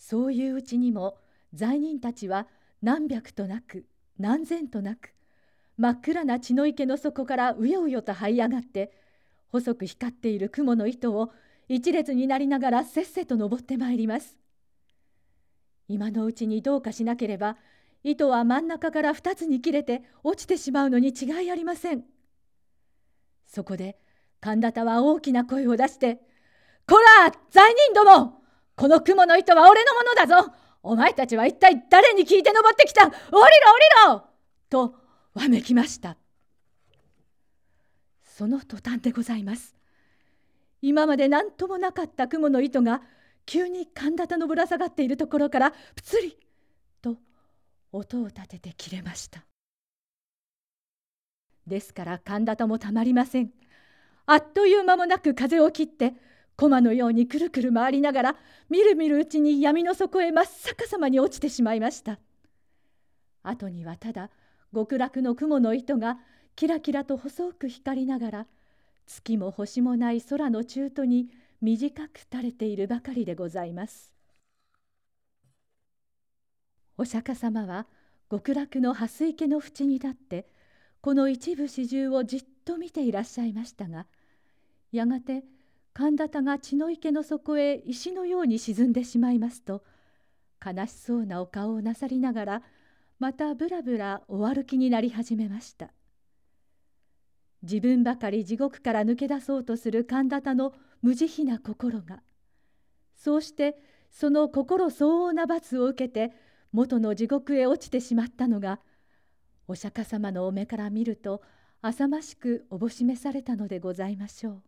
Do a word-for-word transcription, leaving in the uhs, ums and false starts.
そういううちにも罪人たちは何百となく何千となく真っ暗な血の池の底からうようよと這い上がって、細く光っている雲の糸を一列になりながらせっせと登ってまいります。今のうちにどうかしなければ、糸は真ん中から二つに切れて落ちてしまうのに違いありません。そこで神田田は大きな声を出して「こら罪人ども、この雲の糸は俺のものだぞ。お前たちは一体誰に聞いて登ってきた。降りろ降りろ!」とわめきました。その途端でございます。今まで何ともなかった雲の糸が急に神田田のぶら下がっているところからプツリと音を立てて切れました。ですから神田田もたまりません。あっという間もなく風を切って駒のようにくるくる回りながら、みるみるうちに闇の底へ真っ逆さまに落ちてしまいました。後にはただ極楽の雲の糸がキラキラと細く光りながら、月も星もない空の中途に短く垂れているばかりでございます。お釈迦様は極楽の蓮池の淵に立ってこの一部始終をじっと見ていらっしゃいましたが、やがて神田田が血の池の底へ石のように沈んでしまいますと、悲しそうなお顔をなさりながらまたぶらぶらお歩きになり始めました。自分ばかり地獄から抜け出そうとする神田田の無慈悲な心が、そうしてその心相応な罰を受けて元の地獄へ落ちてしまったのが、お釈迦様のお目から見ると浅ましくおぼしめされたのでございましょう。